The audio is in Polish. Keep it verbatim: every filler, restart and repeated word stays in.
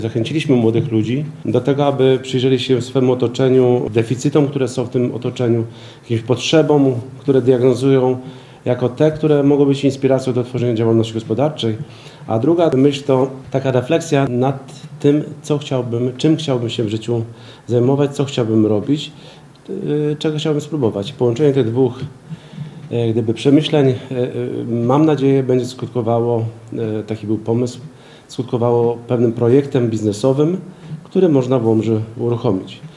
Zachęciliśmy młodych ludzi do tego, aby przyjrzeli się swemu otoczeniu, deficytom, które są w tym otoczeniu, jakimś potrzebom, które diagnozują jako te, które mogą być inspiracją do tworzenia działalności gospodarczej. A druga myśl to taka refleksja nad tym, co chciałbym, czym chciałbym się w życiu zajmować, co chciałbym robić, czego chciałbym spróbować. Połączenie tych dwóch gdyby przemyśleń, mam nadzieję, będzie skutkowało, taki był pomysł, skutkowało pewnym projektem biznesowym, który można w Łomży uruchomić.